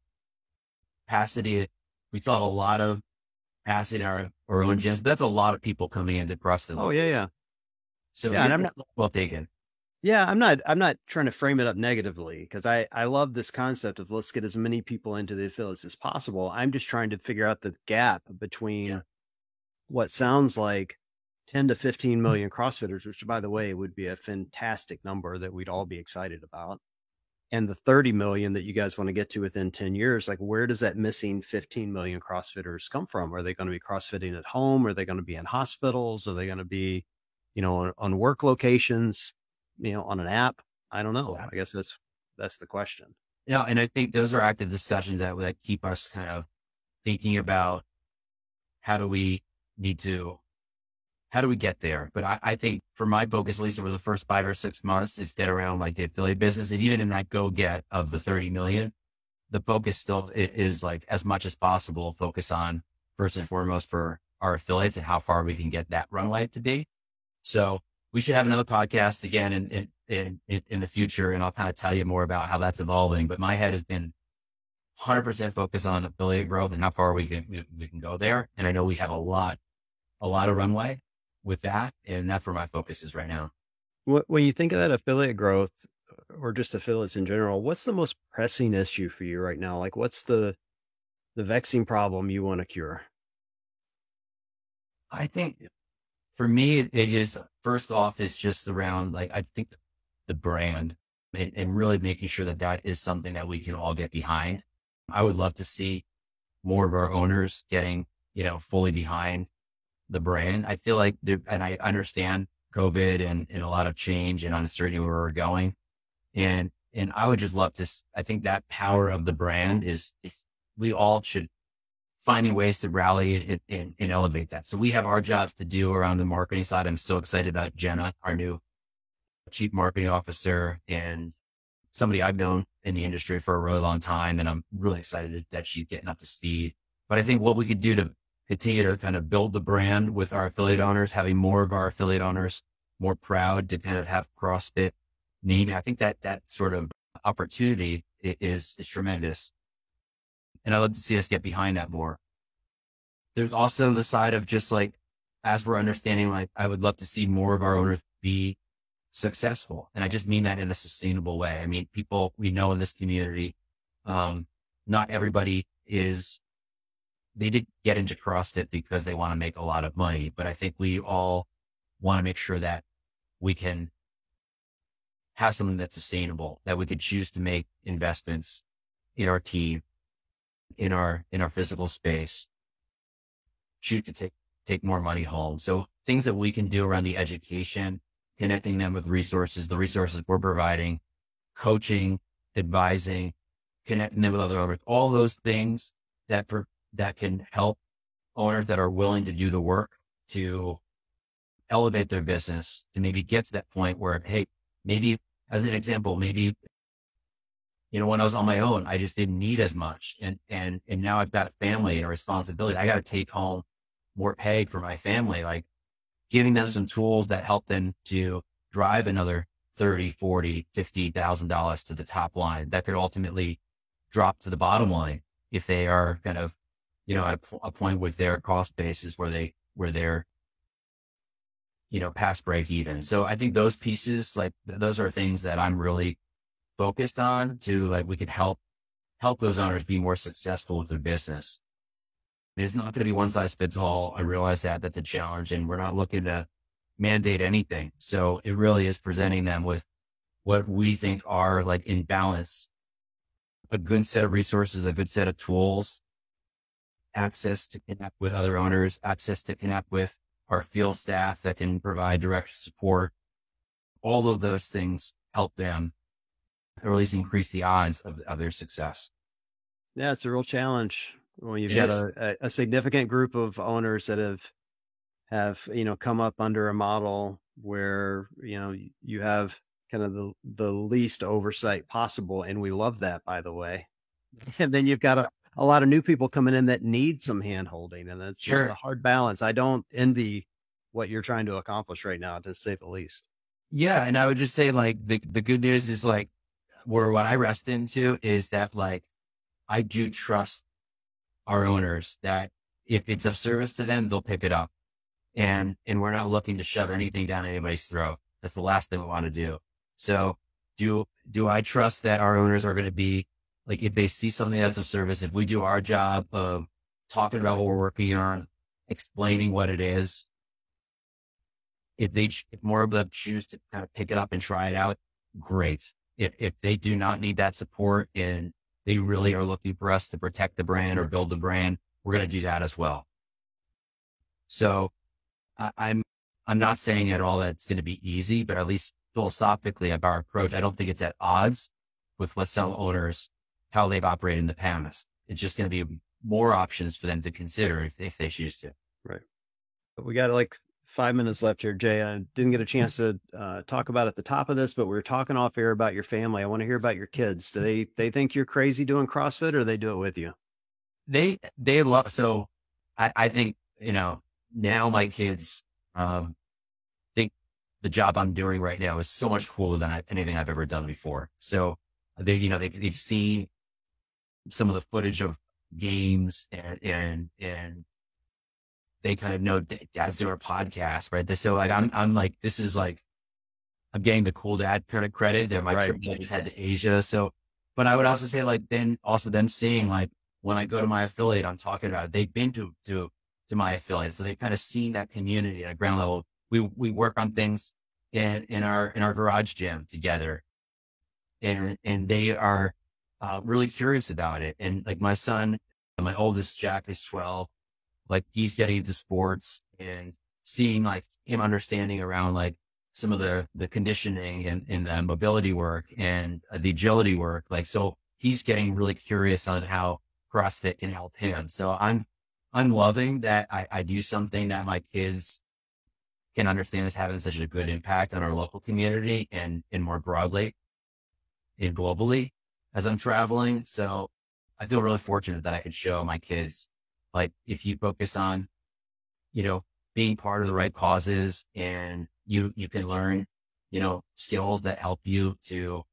Capacity, we thought a lot of capacity in our own gyms, but that's a lot of people coming into CrossFit. Oh, yeah. So yeah, and I'm not well taken. Yeah, I'm not trying to frame it up negatively, because I love this concept of let's get as many people into the affiliates as possible. I'm just trying to figure out the gap between what sounds like 10 to 15 million CrossFitters, which, by the way, would be a fantastic number that we'd all be excited about. and the 30 million that you guys want to get to within 10 years, like where does that missing 15 million CrossFitters come from? Are they going to be CrossFitting at home? Are they going to be in hospitals? Are they going to be, on work locations, on an app? I don't know. I guess that's the question. Yeah. And I think those are active discussions that keep us kind of thinking about how do we get there? But I think for my focus, at least over the first 5 or 6 months, it's been around like the affiliate business. And even in that go get of the 30 million, the focus still is like as much as possible, focus on first and foremost for our affiliates and how far we can get that runway to be. So we should have another podcast again in the future. And I'll kind of tell you more about how that's evolving, but my head has been 100% focused on affiliate growth and how far we can go there. And I know we have a lot of runway with that. And that's where my focus is right now. When you think of that affiliate growth or just affiliates in general, what's the most pressing issue for you right now? Like what's the vexing problem you want to cure? I think for me, it is first off, it's just around like, I think the brand and really making sure that is something that we can all get behind. I would love to see more of our owners getting, fully behind the brand. I feel like, and I understand COVID and a lot of change and uncertainty where we're going. And I would just love to, I think that power of the brand is we all should finding ways to rally and elevate that. So we have our jobs to do around the marketing side. I'm so excited about Jenna, our new chief marketing officer, and somebody I've known in the industry for a really long time. And I'm really excited that she's getting up to speed. But I think what we could do to continue to kind of build the brand with our affiliate owners, having more of our affiliate owners more proud to kind of have CrossFit name. I think that sort of opportunity is tremendous. And I'd love to see us get behind that more. There's also the side of just like, as we're understanding, like I would love to see more of our owners be successful. And I just mean that in a sustainable way. I mean, people we know in this community, not everybody they did get into CrossFit because they want to make a lot of money, but I think we all want to make sure that we can have something that's sustainable, that we could choose to make investments in our team, in our physical space, choose to take more money home. So things that we can do around the education, connecting them with resources, the resources we're providing, coaching, advising, connecting them with other owners, all those things that can help owners that are willing to do the work to elevate their business, to maybe get to that point where, hey, maybe as an example, maybe, when I was on my own, I just didn't need as much. And now I've got a family and a responsibility. I got to take home more pay for my family, like giving them some tools that help them to drive another $30,000, $40,000, $50,000 to the top line that could ultimately drop to the bottom line if they are kind of, at a point with their cost basis where they're, past break even. So I think those pieces, like those are things that I'm really focused on to like, we could help those owners be more successful with their business. It's not going to be one size fits all. I realize that's a challenge and we're not looking to mandate anything. So it really is presenting them with what we think are like in balance, a good set of resources, a good set of tools, access to connect with other owners, access to connect with our field staff that can provide direct support. All of those things help them, or at least increase the odds of their success. Yeah, it's a real challenge when you've got a significant group of owners that have come up under a model where you have kind of the least oversight possible, and we love that, by the way. And then you've got a lot of new people coming in that need some hand holding, and that's a hard balance. I don't envy what you're trying to accomplish right now, to say the least. Yeah. And I would just say like the good news is like what I rest into is that like, I do trust our owners that if it's of service to them, they'll pick it up. And we're not looking to shove anything down anybody's throat. That's the last thing we want to do. So do I trust that our owners are going to be like, if they see something that's of service, if we do our job of talking about what we're working on, explaining what it is, if more of them choose to kind of pick it up and try it out, great. if they do not need that support and they really are looking for us to protect the brand or build the brand, we're going to do that as well. So I'm not saying at all that it's going to be easy, but at least philosophically of our approach, I don't think it's at odds with what some owners, how they've operated in the past. It's just going to be more options for them to consider if they choose to. Right. But we got like 5 minutes left here, Jay. I didn't get a chance to talk about at the top of this, but we were talking off air about your family. I want to hear about your kids. Do they think you're crazy doing CrossFit, or they do it with you? They love, so I think, now my kids, think the job I'm doing right now is so much cooler than anything I've ever done before. So they've seen some of the footage of games and they kind of know dad's doing a podcast, right? So like, I'm like, this is like, I'm getting the cool dad kind of credit. They're my trip I just had to Asia. So, but I would also say like, then also them seeing like, when I go to my affiliate, I'm talking about it, they've been to my affiliate. So they've kind of seen that community at a ground level. We work on things in our garage gym together, and they are really curious about it. And like my son, my oldest Jack is 12, like he's getting into sports and seeing like him understanding around like some of the conditioning and the mobility work and the agility work. Like, so he's getting really curious on how CrossFit can help him. So I'm loving that I do something that my kids can understand is having such a good impact on our local community and more broadly and globally as I'm traveling. So I feel really fortunate that I could show my kids, like, if you focus on, being part of the right causes and you can learn, skills that help you to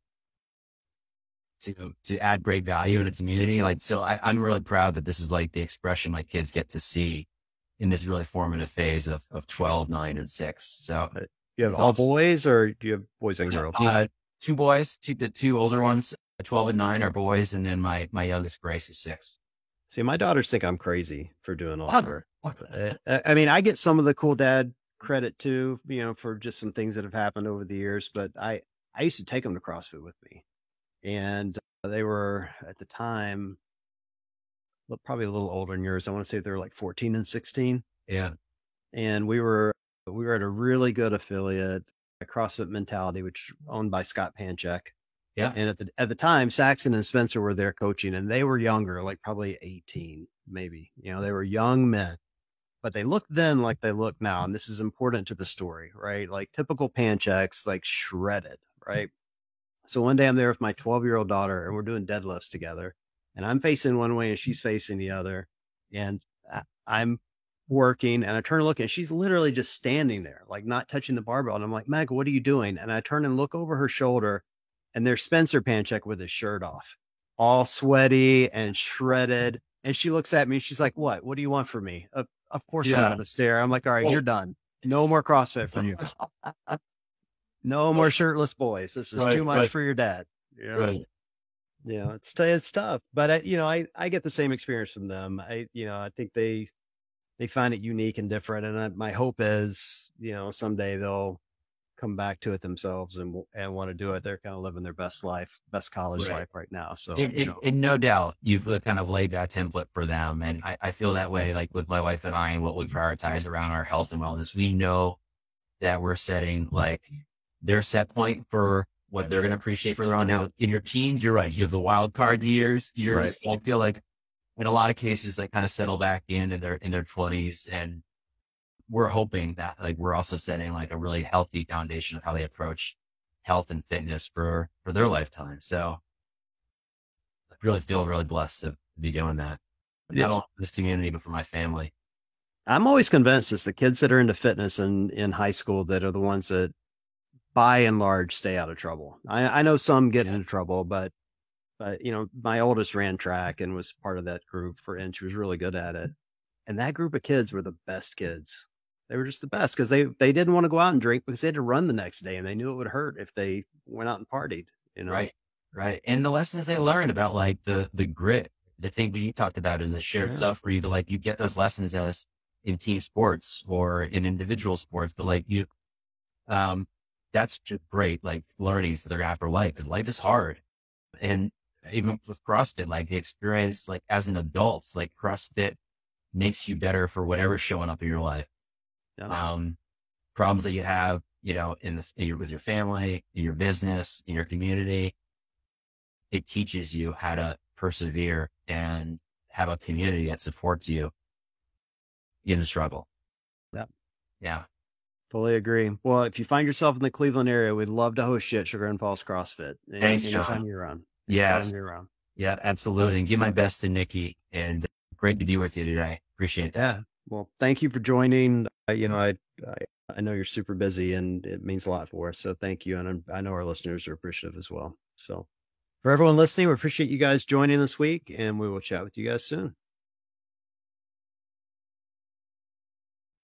add great value in a community. Like, so I'm really proud that this is like the expression my kids get to see in this really formative phase of 12, 9, and 6. So you have all boys, or do you have boys and girls? 2 boys, the 2 older ones, 12 and 9 are boys. And then my youngest Grace is 6. See, my daughters think I'm crazy for doing all that. I mean, I get some of the cool dad credit too, for just some things that have happened over the years, but I used to take them to CrossFit with me. And they were at the time, probably a little older than yours. I want to say they were like 14 and 16. Yeah. And we were at a really good affiliate, CrossFit Mentality, which is owned by Scott Panchek. Yeah. And at the time, Saxon and Spencer were there coaching, and they were younger, like probably 18, maybe. They were young men, but they looked then like they look now. And this is important to the story, right? Like typical Pancheks, like shredded, right? So one day I'm there with my 12-year-old daughter, and we're doing deadlifts together, and I'm facing one way and she's facing the other. And I'm working, and I turn and look, and she's literally just standing there, like not touching the barbell. And I'm like, Meg, what are you doing? And I turn and look over her shoulder, and there's Spencer Panchek with his shirt off, all sweaty and shredded. And she looks at me and she's like, what do you want from me? Of course I'm going to stare. I'm like, all right, you're done. No more CrossFit from you. No more shirtless boys. This is too much for your dad. Right. It's tough, but I get the same experience from them. I think they find it unique and different. And my hope is, someday they'll come back to it themselves and want to do it. They're kind of living their best college life right now. So, and no doubt you've kind of laid that template for them. And I feel that way, like with my wife and I, and what we prioritize around our health and wellness. We know that we're setting like their set point for what they're going to appreciate further on. Now, in your teens, you're right. You have the wild card years. Right. I feel like in a lot of cases, they kind of settle back in their 20s, and we're hoping that like we're also setting like a really healthy foundation of how they approach health and fitness for their lifetime. So I really feel really blessed to be doing that. Not only for this community, but for my family. I'm always convinced it's the kids that are into fitness in high school that are the ones that by and large stay out of trouble. I know some get into trouble, but my oldest ran track and was part of that group and she was really good at it. And that group of kids were the best kids. They were just the best because they didn't want to go out and drink because they had to run the next day, and they knew it would hurt if they went out and partied, Right. And the lessons they learned about like the grit, the thing that you talked about is the shared stuff for you to like, you get those lessons in team sports or in individual sports, but like that's just great, like learnings that they're gonna have for life, because life is hard. And even with CrossFit, like the experience, like as an adult, like CrossFit makes you better for whatever's showing up in your life. Yeah. Problems that you have, with your family, in your business, in your community, it teaches you how to persevere and have a community that supports you in the struggle. Yeah. Yeah. Fully agree. Well, if you find yourself in the Cleveland area, we'd love to host you at Sugar and Paul's CrossFit. Thanks, Anytime John. you're around. Yes. You're around. Yeah, absolutely. And give my best to Nikki, and great to be with you today. Appreciate that. Yeah. Well, thank you for joining. I know you're super busy and it means a lot for us. So thank you. And I know our listeners are appreciative as well. So for everyone listening, we appreciate you guys joining this week, and we will chat with you guys soon.